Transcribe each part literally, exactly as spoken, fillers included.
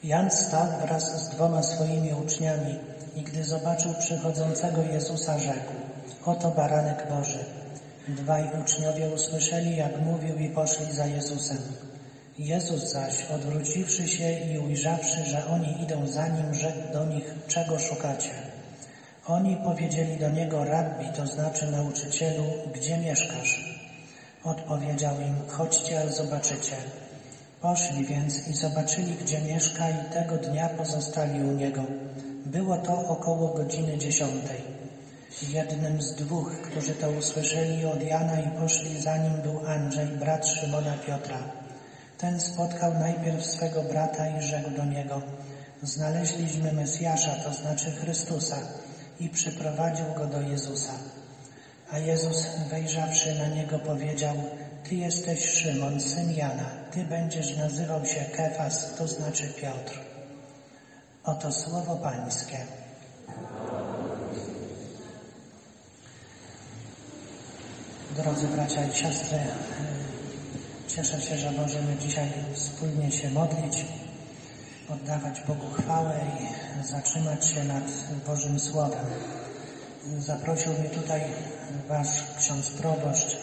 Jan stał wraz z dwoma swoimi uczniami i gdy zobaczył przychodzącego Jezusa, rzekł: oto baranek Boży. Dwaj uczniowie usłyszeli, jak mówił, i poszli za Jezusem. Jezus zaś, odwróciwszy się i ujrzawszy, że oni idą za Nim, rzekł do nich: czego szukacie? Oni powiedzieli do Niego: Rabbi, to znaczy nauczycielu, gdzie mieszkasz? Odpowiedział im: chodźcie, a zobaczycie. Poszli więc i zobaczyli, gdzie mieszka, i tego dnia pozostali u Niego. Było to około godziny dziesiątej. Jednym z dwóch, którzy to usłyszeli od Jana i poszli za Nim, był Andrzej, brat Szymona Piotra. Ten spotkał najpierw swego brata i rzekł do niego: znaleźliśmy Mesjasza, to znaczy Chrystusa, i przyprowadził go do Jezusa. A Jezus, wejrzawszy na niego, powiedział: ty jesteś Szymon, syn Jana, ty będziesz nazywał się Kefas, to znaczy Piotr. Oto słowo Pańskie. Drodzy bracia i siostry, cieszę się, że możemy dzisiaj wspólnie się modlić, oddawać Bogu chwałę i zatrzymać się nad Bożym Słowem. Zaprosił mnie tutaj wasz ksiądz proboszcz,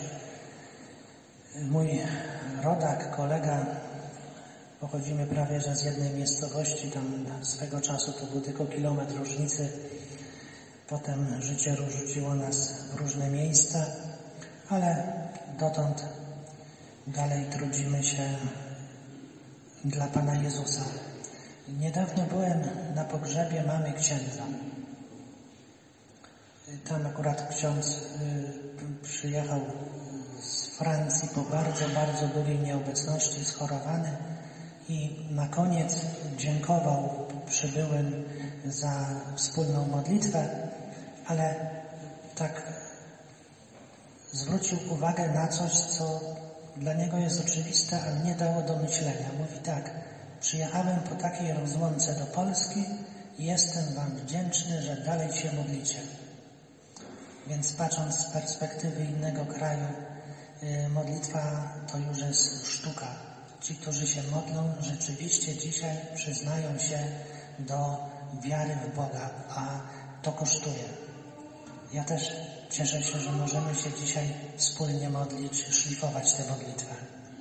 mój rodak, kolega. Pochodzimy prawie że z jednej miejscowości, tam swego czasu to był tylko kilometr różnicy. Potem życie rzuciło nas w różne miejsca, ale dotąd dalej trudzimy się dla Pana Jezusa. Niedawno byłem na pogrzebie mamy księdza. Tam akurat ksiądz przyjechał z Francji po bardzo, bardzo długiej nieobecności, schorowany, i na koniec dziękował przybyłym za wspólną modlitwę, ale tak zwrócił uwagę na coś, co dla niego jest oczywiste, ale nie dało do myślenia. Mówi tak: przyjechałem po takiej rozłące do Polski i jestem wam wdzięczny, że dalej się modlicie. Więc patrząc z perspektywy innego kraju, modlitwa to już jest sztuka. Ci, którzy się modlą, rzeczywiście dzisiaj przyznają się do wiary w Boga, a to kosztuje. Ja też cieszę się, że możemy się dzisiaj wspólnie modlić, szlifować tę modlitwę.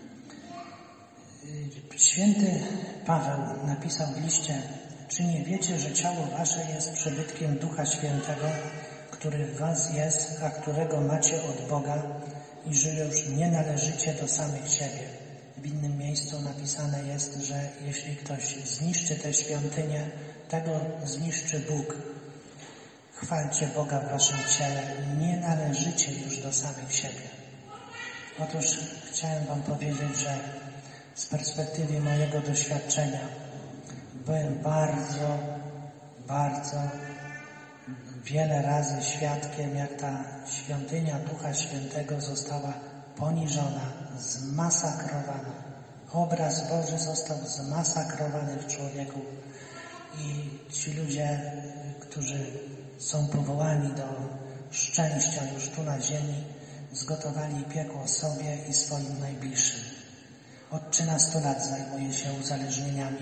Święty Paweł napisał w liście: czy nie wiecie, że ciało wasze jest przybytkiem Ducha Świętego, który w was jest, a którego macie od Boga, i że już nie należycie do samych siebie. W innym miejscu napisane jest, że jeśli ktoś zniszczy tę świątynię, tego zniszczy Bóg. Chwalcie Boga w waszym ciele, nie należycie już do samych siebie. Otóż chciałem wam powiedzieć, że z perspektywy mojego doświadczenia byłem bardzo, bardzo wiele razy świadkiem, jak ta świątynia Ducha Świętego została poniżona, zmasakrowana. Obraz Boży został zmasakrowany w człowieku i ci ludzie, którzy są powołani do szczęścia już tu na ziemi, zgotowali piekło sobie i swoim najbliższym. Od trzynastu lat zajmuję się uzależnieniami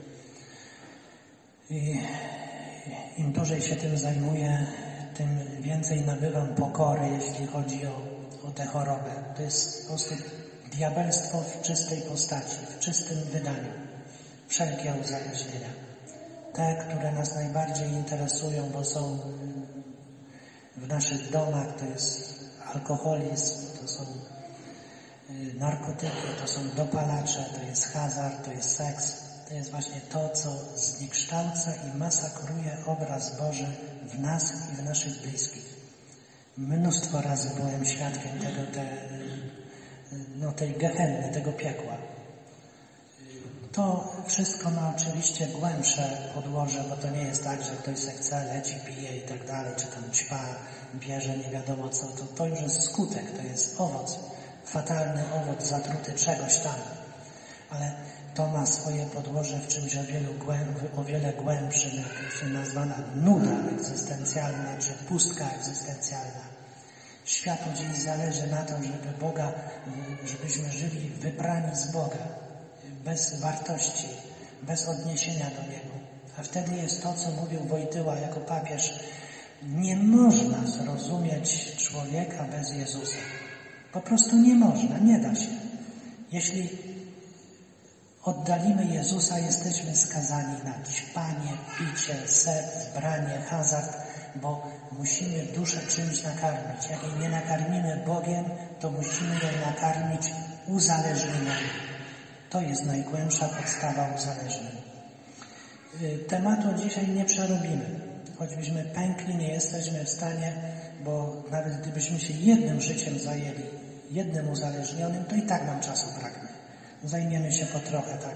i im dłużej się tym zajmuję, tym więcej nabywam pokory, jeśli chodzi o, o tę chorobę. To jest po prostu diabelstwo w czystej postaci, w czystym wydaniu. Wszelkie uzależnienia. Te, które nas najbardziej interesują, bo są w naszych domach, to jest alkoholizm, to są narkotyki, to są dopalacze, to jest hazard, to jest seks. To jest właśnie to, co zniekształca i masakruje obraz Boży w nas i w naszych bliskich. Mnóstwo razy byłem świadkiem tego, te, no, tej gehenny, tego piekła. To wszystko ma oczywiście głębsze podłoże, bo to nie jest tak, że ktoś se chce, leci, pije i tak dalej, czy tam ćpa, bierze nie wiadomo co. To, to już jest skutek, to jest owoc, fatalny owoc zatruty czegoś tam. Ale to ma swoje podłoże w czymś o, wielu głęb, o wiele głębszym, jak się nazwana nuda egzystencjalna, czy pustka egzystencjalna. Światu dziś zależy na to, żeby Boga, żebyśmy żyli wybrani z Boga, bez wartości, bez odniesienia do Niego. A wtedy jest to, co mówił Wojtyła jako papież. Nie można zrozumieć człowieka bez Jezusa. Po prostu nie można, nie da się. Jeśli oddalimy Jezusa, jesteśmy skazani na ćpanie, picie, seks, branie, hazard, bo musimy duszę czymś nakarmić. Jak jej nie nakarmimy Bogiem, to musimy ją nakarmić uzależnieniami. To jest najgłębsza podstawa uzależnień. Tematu dzisiaj nie przerobimy. Choćbyśmy pękli, nie jesteśmy w stanie, bo nawet gdybyśmy się jednym życiem zajęli, jednym uzależnionym, to i tak nam czasu braknie. Zajmiemy się po trochę tak,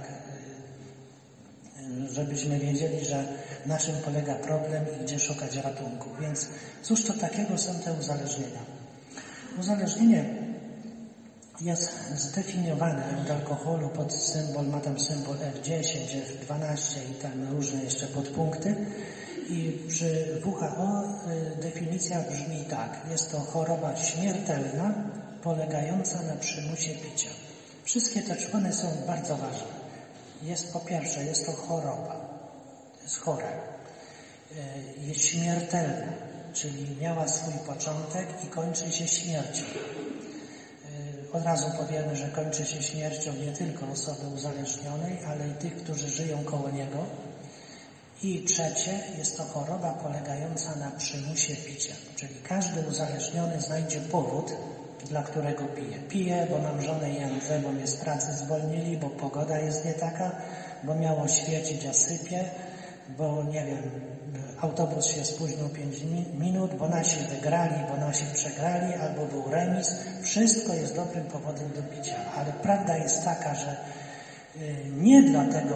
żebyśmy wiedzieli, że na czym polega problem i gdzie szukać ratunku. Więc cóż to takiego są te uzależnienia? Uzależnienie jest zdefiniowane od alkoholu pod symbol, ma tam symbol F dziesięć, F dwanaście i tam różne jeszcze podpunkty. I przy W H O definicja brzmi tak. Jest to choroba śmiertelna polegająca na przymusie picia. Wszystkie te człony są bardzo ważne. Jest po pierwsze, jest to choroba. To jest chore. Jest śmiertelna, czyli miała swój początek i kończy się śmiercią. Od razu powiemy, że kończy się śmiercią nie tylko osoby uzależnionej, ale i tych, którzy żyją koło niego. I trzecie, jest to choroba polegająca na przymusie picia. Czyli każdy uzależniony znajdzie powód, dla którego pije. Pije, bo mam żonę i Jędzę, bo mnie z pracy zwolnili, bo pogoda jest nie taka, bo miało świecić, a sypie, bo nie wiem, autobus się spóźnił pięć minut, bo nasi wygrali, bo nasi przegrali, albo był remis. Wszystko jest dobrym powodem do picia. Ale prawda jest taka, że nie dlatego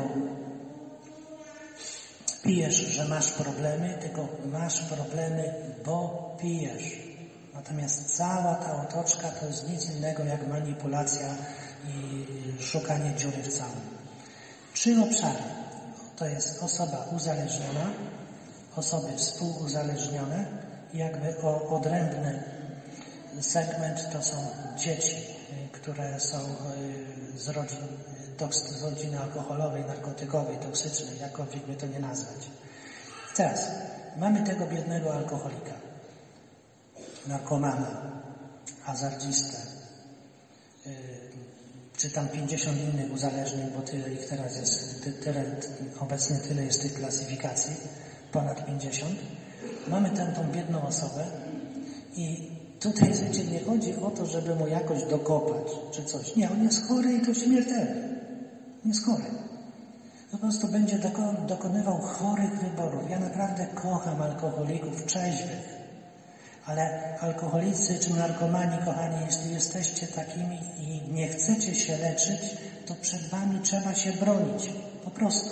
pijesz, że masz problemy, tylko masz problemy, bo pijesz. Natomiast cała ta otoczka to jest nic innego jak manipulacja i szukanie dziury w całym. Trzy obszary. To jest osoba uzależniona, osoby współuzależnione i jakby odrębny segment to są dzieci, które są z rodzin, z rodziny alkoholowej, narkotykowej, toksycznej, jakkolwiek by to nie nazwać. Teraz mamy tego biednego alkoholika, narkomana, hazardzistę, yy, czy tam pięćdziesiąt innych uzależnień, bo tyle ich teraz jest, ty, tyle, obecnie tyle jest tych klasyfikacji, ponad pięćdziesiąt. Mamy tę tą biedną osobę i tutaj, wiecie, nie chodzi o to, żeby mu jakoś dokopać, czy coś. Nie, on jest chory i to śmiertelny. Jest chory. Po prostu będzie doko- dokonywał chorych wyborów. Ja naprawdę kocham alkoholików trzeźwych. Ale alkoholicy czy narkomani, kochani, jeśli jesteście takimi i nie chcecie się leczyć, to przed wami trzeba się bronić. Po prostu.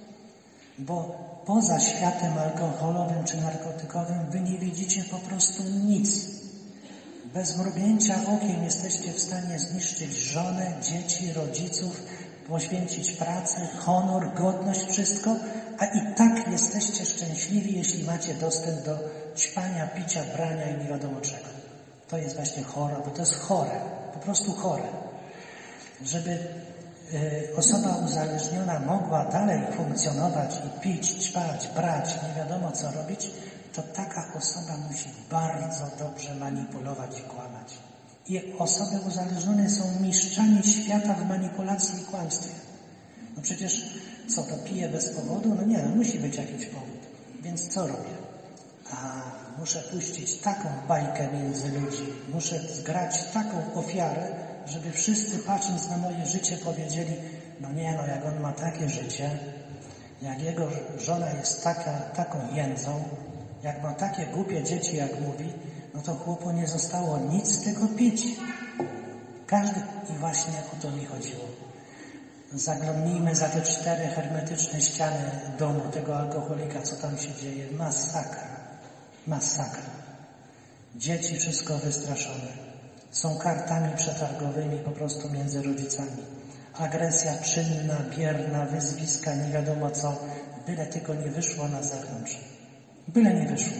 Bo poza światem alkoholowym czy narkotykowym wy nie widzicie po prostu nic. Bez mrugnięcia okiem jesteście w stanie zniszczyć żonę, dzieci, rodziców, poświęcić pracę, honor, godność, wszystko, a i tak jesteście szczęśliwi, jeśli macie dostęp do ćpania, picia, brania i nie wiadomo czego. To jest właśnie chore, bo to jest chore, po prostu chore. Żeby y, osoba uzależniona mogła dalej funkcjonować i pić, ćpać, brać, nie wiadomo co robić, to taka osoba musi bardzo dobrze manipulować i kłamać. I osoby uzależnione są mistrzami świata w manipulacji i kłamstwie. No przecież co, to pije bez powodu? No nie, no musi być jakiś powód. Więc co robię? A, muszę puścić taką bajkę między ludzi. Muszę zgrać taką ofiarę, żeby wszyscy patrząc na moje życie powiedzieli, no nie, no jak on ma takie życie, jak jego żona jest taka, taką jędzą, jak ma takie głupie dzieci, jak mówi, no to chłopu nie zostało nic, tylko pić. Każdy, i właśnie o to mi chodziło. Zaglądnijmy za te cztery hermetyczne ściany domu tego alkoholika, co tam się dzieje. Masakra. Masakra. Dzieci wszystko wystraszone. Są kartami przetargowymi po prostu między rodzicami. Agresja czynna, bierna, wyzwiska, nie wiadomo co. Byle tylko nie wyszło na zewnątrz. Byle nie wyszło.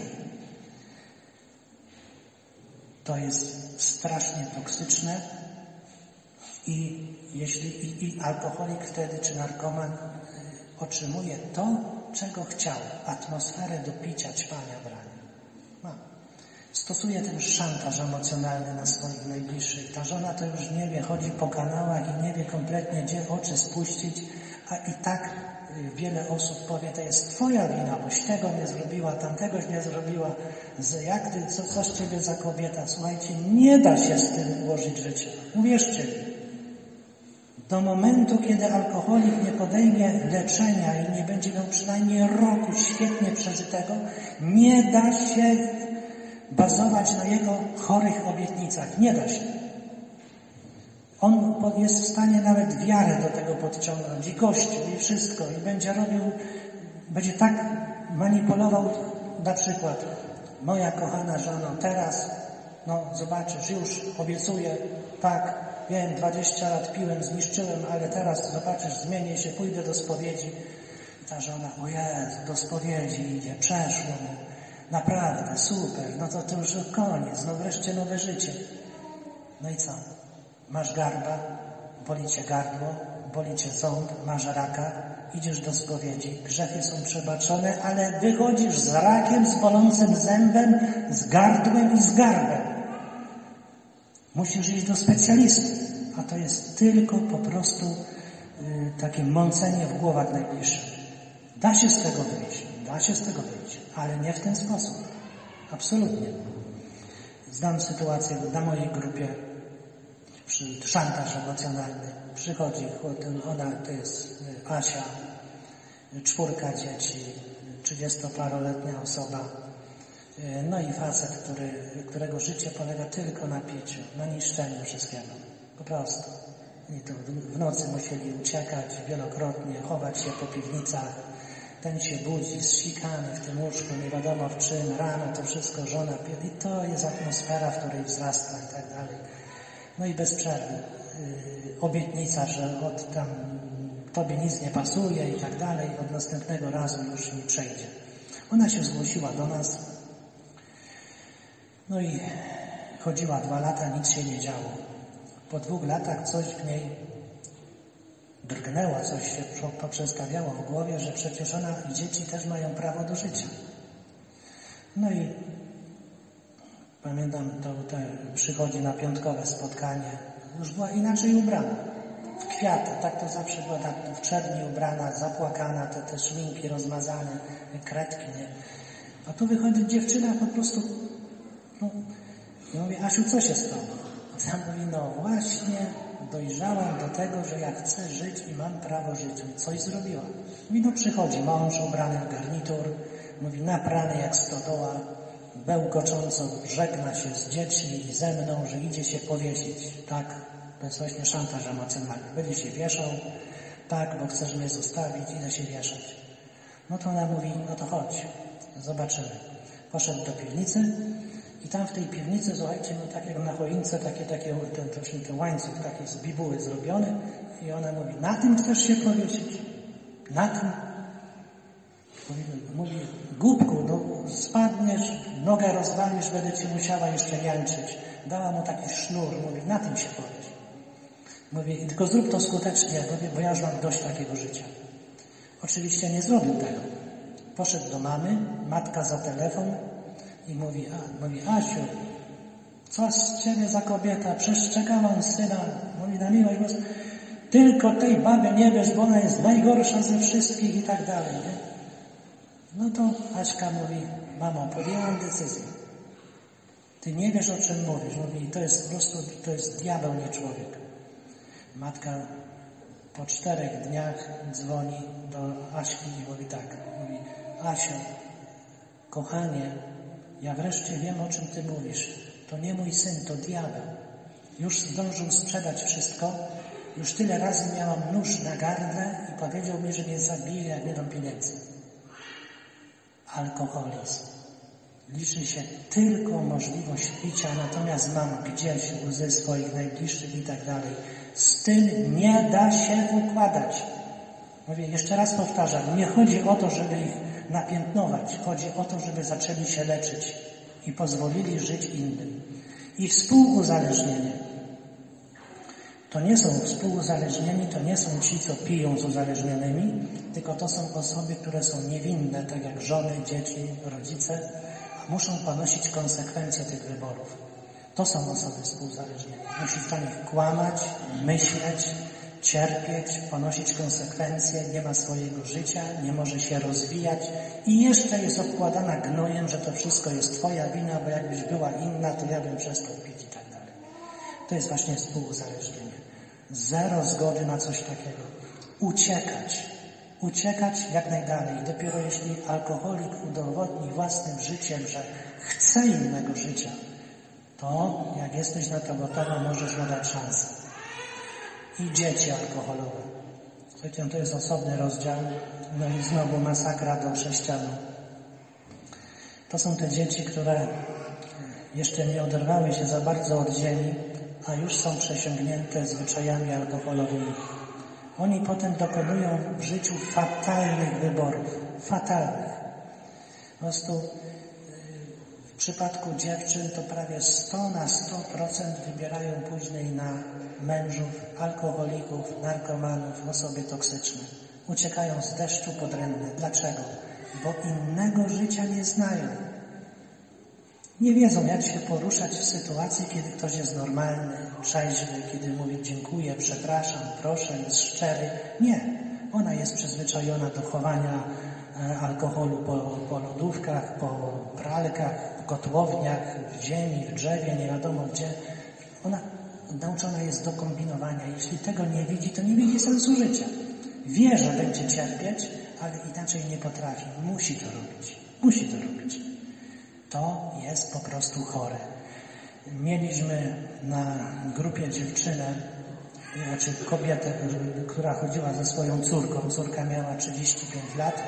To jest strasznie toksyczne i jeśli i, i alkoholik wtedy, czy narkoman, otrzymuje to, czego chciał. Atmosferę do picia, ćpania, brania. Ma. Stosuje też szantaż emocjonalny na swoich najbliższych. Ta żona to już nie wie, chodzi po kanałach i nie wie kompletnie, gdzie oczy spuścić, a i tak wiele osób powie, to jest twoja wina, boś tego nie zrobiła, tamtegoś nie zrobiła, jak ty, co, co z ciebie za kobieta? Słuchajcie, nie da się z tym ułożyć życia. Uwierzcie mi. Do momentu, kiedy alkoholik nie podejmie leczenia i nie będzie miał przynajmniej roku świetnie przeżytego, nie da się bazować na jego chorych obietnicach. Nie da się. On jest w stanie nawet wiarę do tego podciągnąć i Kościół i wszystko i będzie robił, będzie tak manipulował, na przykład moja kochana żono, teraz, no zobaczysz, już obiecuję, tak, wiem, dwadzieścia lat piłem, zniszczyłem, ale teraz zobaczysz, zmienię się, pójdę do spowiedzi. I ta żona, o Jezu, do spowiedzi idzie, przeszło mu, naprawdę, super, no to to już koniec, no wreszcie nowe życie. No i co? Masz garba, boli cię gardło, boli cię ząb, masz raka, idziesz do spowiedzi, grzechy są przebaczone, ale wychodzisz z rakiem, z bolącym zębem, z gardłem i z garbem. Musisz iść do specjalisty, a to jest tylko po prostu y, takie mącenie w głowach najbliższych. Da się z tego wyjść, da się z tego wyjść, ale nie w ten sposób. Absolutnie. Znam sytuację na mojej grupie, szantaż emocjonalny. Przychodzi, ona to jest Asia, czwórka dzieci, trzydziestoparoletnia osoba. No i facet, który, którego życie polega tylko na piciu, na niszczeniu wszystkiego. Po prostu. I to w nocy musieli uciekać wielokrotnie, chować się po piwnicach. Ten się budzi, zsikany w tym łóżku, nie wiadomo w czym, rano to wszystko żona pije. I to jest atmosfera, w której wzrasta i tak dalej. No i bez przerwy. Yy, obietnica, że od tam tobie nic nie pasuje i tak dalej, od następnego razu już mi przejdzie. Ona się zgłosiła do nas. No i chodziła dwa lata, nic się nie działo. Po dwóch latach coś w niej drgnęło, coś się poprzestawiało w głowie, że przecież ona i dzieci też mają prawo do życia. No i pamiętam, to, to przychodzi na piątkowe spotkanie, już była inaczej ubrana. W kwiaty, tak to zawsze była, tak w czerni ubrana, zapłakana, te, te szminki rozmazane, kredki, nie? A tu wychodzi dziewczyna po prostu, no, i mówi, Asiu, co się stało? A ja mówi, no właśnie dojrzałam do tego, że ja chcę żyć i mam prawo żyć. I coś zrobiła. Mówi, no przychodzi mąż ubrany w garnitur, mówi, naprany jak stodoła, bełkocząco żegna się z dziećmi i ze mną, że idzie się powiesić. Tak, to jest właśnie szantaż emocjonalny. Będzie się wieszał, tak, bo chcesz mnie zostawić, idę się wieszać. No to ona mówi, no to chodź, zobaczymy. Poszedł do piwnicy i tam w tej piwnicy, słuchajcie, no tak jak na choince, takie, takie, ten, ten, ten łańcuch taki z bibuły zrobiony i ona mówi, na tym chcesz się powiesić? Na tym? Mówi, mówi głupku, no spadniesz, nogę rozwalisz, będę cię musiała jeszcze niańczyć. Dała mu taki sznur, mówi, na tym się powiesz. Mówi, tylko zrób to skutecznie, bo ja już mam dość takiego życia. Oczywiście nie zrobił tego. Poszedł do mamy, matka za telefon i mówi, a, mówi, Asiu, co z ciebie za kobieta, przeszczekałam syna, mówi, na miłość boską, tylko tej baby nie wiesz, bo ona jest najgorsza ze wszystkich i tak dalej, nie? No to Aśka mówi, mamo, podjęłam decyzję. Ty nie wiesz, o czym mówisz. Mówi, to jest po prostu, to jest diabeł, nie człowiek. Matka po czterech dniach dzwoni do Aśki i mówi tak, mówi, Asiu, kochanie, ja wreszcie wiem, o czym ty mówisz. To nie mój syn, to diabeł. Już zdążył sprzedać wszystko. Już tyle razy miałam nóż na gardle i powiedział mi, że mnie zabije, jak nie dam pieniędzy. Alkoholizm. Liczy się tylko możliwość picia, natomiast mam gdzieś łzy swoich najbliższych i tak dalej. Z tym nie da się układać. Mówię, jeszcze raz powtarzam, nie chodzi o to, żeby ich napiętnować. Chodzi o to, żeby zaczęli się leczyć i pozwolili żyć innym. I współuzależnienie. To nie są współuzależnieni, to nie są ci, co piją z uzależnionymi, tylko tylko to są osoby, które są niewinne, tak jak żony, dzieci, rodzice, a muszą ponosić konsekwencje tych wyborów. To są osoby współzależnione. Musi dla nich kłamać, myśleć, cierpieć, ponosić konsekwencje, nie ma swojego życia, nie może się rozwijać i jeszcze jest obkładana gnojem, że to wszystko jest twoja wina, bo jakbyś była inna, to ja bym przestał pić i tak dalej. To jest właśnie współuzależnienie. Zero zgody na coś takiego. Uciekać. Uciekać jak najdalej. Dopiero jeśli alkoholik udowodni własnym życiem, że chce innego życia, to jak jesteś na to gotowa, możesz mu dać szansę. I dzieci alkoholowe. Słuchajcie, to jest osobny rozdział. No i znowu masakra do chrześcijan. To są te dzieci, które jeszcze nie oderwały się za bardzo od ziemi, a już są przesiągnięte zwyczajami alkoholowymi. Oni potem dokonują w życiu fatalnych wyborów. Fatalnych. Po prostu w przypadku dziewczyn to prawie sto na sto procent wybierają później na mężów, alkoholików, narkomanów, osoby toksyczne. Uciekają z deszczu pod rękę. Dlaczego? Bo innego życia nie znają. Nie wiedzą, jak się poruszać w sytuacji, kiedy ktoś jest normalny, trzeźwy, kiedy mówi dziękuję, przepraszam, proszę, jest szczery. Nie. Ona jest przyzwyczajona do chowania alkoholu po, po lodówkach, po pralkach, w kotłowniach, w ziemi, w drzewie, nie wiadomo gdzie. Ona nauczona jest do kombinowania. Jeśli tego nie widzi, to nie widzi sensu życia. Wie, że będzie cierpieć, ale inaczej nie potrafi. Musi to robić. Musi to robić. To jest po prostu chore. Mieliśmy na grupie dziewczynę, znaczy kobietę, która chodziła ze swoją córką. Córka miała trzydzieści pięć lat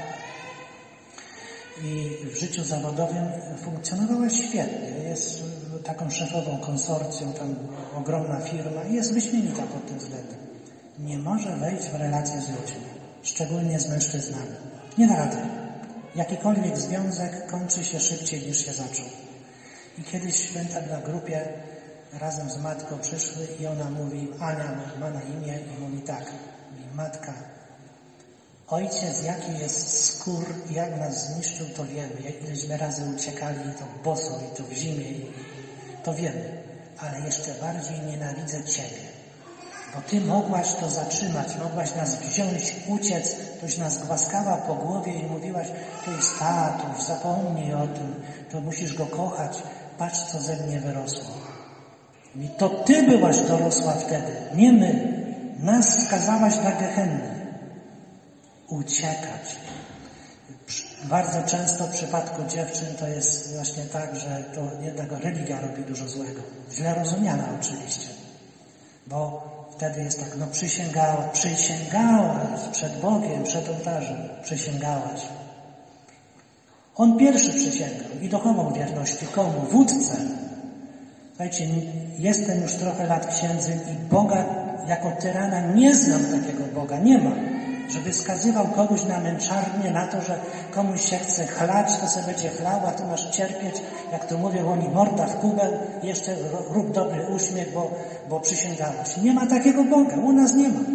i w życiu zawodowym funkcjonowała świetnie. Jest taką szefową konsorcjum, tam ogromna firma i jest wyśmienita pod tym względem. Nie może wejść w relacje z ludźmi, szczególnie z mężczyznami. Nie da rady. Jakikolwiek związek kończy się szybciej niż się zaczął. I kiedyś święta na grupie razem z matką przyszły i ona mówi, Ania ma na imię i mówi tak, mówi, matka, ojciec jaki jest skór i jak nas zniszczył, to wiemy. Jak ileśmy razy uciekali, to boso i to w zimie, i to wiemy. Ale jeszcze bardziej nienawidzę Ciebie. Bo Ty mogłaś to zatrzymać, mogłaś nas wziąć, uciec, Toś nas głaskała po głowie i mówiłaś, to jest tatuś, zapomnij o tym, to musisz go kochać, patrz co ze mnie wyrosło. I to Ty byłaś dorosła wtedy, nie my. Nas skazałaś na gehennę. Uciekać. Bardzo często w przypadku dziewczyn to jest właśnie tak, że to jednak religia robi dużo złego. Źle rozumiana oczywiście. Bo wtedy jest tak, no przysięgała, przysięgałaś przed Bogiem, przed ołtarzem, przysięgałaś. On pierwszy przysięgał i dochował wierności komu? Wódce. Słuchajcie, jestem już trochę lat księdzem i Boga jako tyrana nie znam takiego Boga, nie ma. Żeby skazywał kogoś na męczarnię, na to, że komuś się chce chlać, to sobie będzie chlał, a ty masz cierpieć, jak to mówią oni, morda w kubeł, jeszcze rób dobry uśmiech, bo, bo przysięgałeś. Nie ma takiego Boga, u nas nie ma.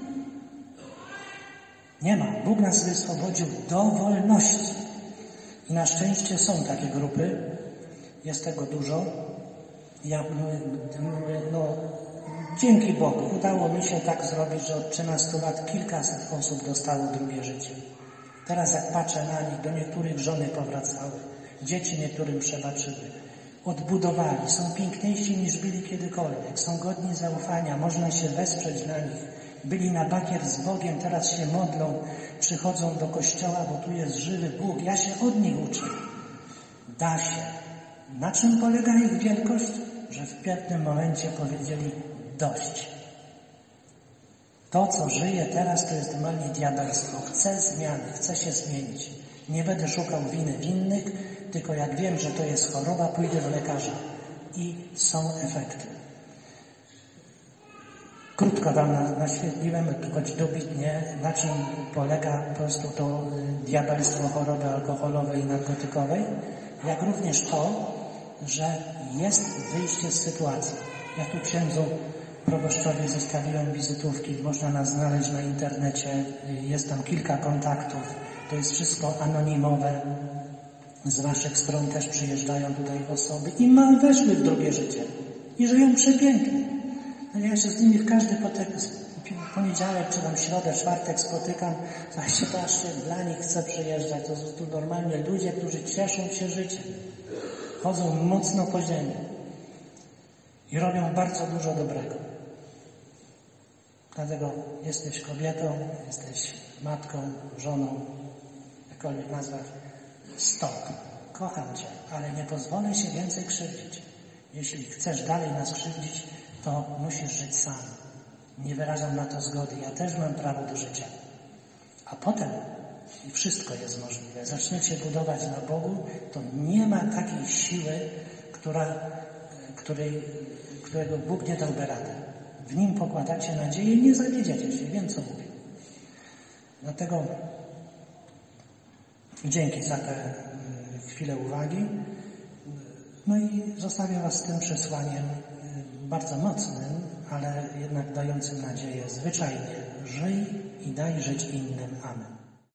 Nie ma. Bóg nas wyswobodził do wolności. I na szczęście są takie grupy, jest tego dużo. Ja no, dzięki Bogu udało mi się tak zrobić, że od trzynastu lat kilkaset osób dostało drugie życie. Teraz jak patrzę na nich, do niektórych żony powracały, dzieci niektórym przebaczyły, odbudowali, są piękniejsi niż byli kiedykolwiek, są godni zaufania, można się wesprzeć na nich. Byli na bakier z Bogiem, teraz się modlą, przychodzą do kościoła, bo tu jest żywy Bóg. Ja się od nich uczę. Da się. Na czym polega ich wielkość? Że w pewnym momencie powiedzieli dość. To, co żyje teraz, to jest normalnie diabelstwo. Chcę zmiany, chcę się zmienić. Nie będę szukał winy winnych, tylko jak wiem, że to jest choroba, pójdę do lekarza. I są efekty. Krótko wam naświetliłem, choć dobitnie, na czym polega po prostu to diabelstwo choroby alkoholowej i narkotykowej, jak również to, że jest wyjście z sytuacji. Ja tu księdzu proboszczowi zostawiłem wizytówki, można nas znaleźć na internecie, jest tam kilka kontaktów, to jest wszystko anonimowe. Z waszych stron też przyjeżdżają tutaj osoby i mal weszły w drugie życie i żyją przepięknie. No ja się z nimi w każdy poniedziałek, czy tam środę, czwartek spotykam, słuchajcie, to aż się dla nich chce przyjeżdżać. To są tu normalnie ludzie, którzy cieszą się życiem. Chodzą mocno po ziemi i robią bardzo dużo dobrego. Dlatego jesteś kobietą, jesteś matką, żoną, jakkolwiek nazwać. Stop. Kocham Cię, ale nie pozwolę się więcej krzywdzić. Jeśli chcesz dalej nas krzywdzić, to musisz żyć sam. Nie wyrażam na to zgody. Ja też mam prawo do życia. A potem i wszystko jest możliwe. Zaczniecie budować na Bogu, to nie ma takiej siły, która, której, którego Bóg nie dałby rady. W Nim pokładacie nadzieję i nie zawiedziecie się. Wiem, co mówię. Dlatego dzięki za tę chwilę uwagi. No i zostawię Was z tym przesłaniem bardzo mocnym, ale jednak dającym nadzieję. Zwyczajnie żyj i daj żyć innym. Amen.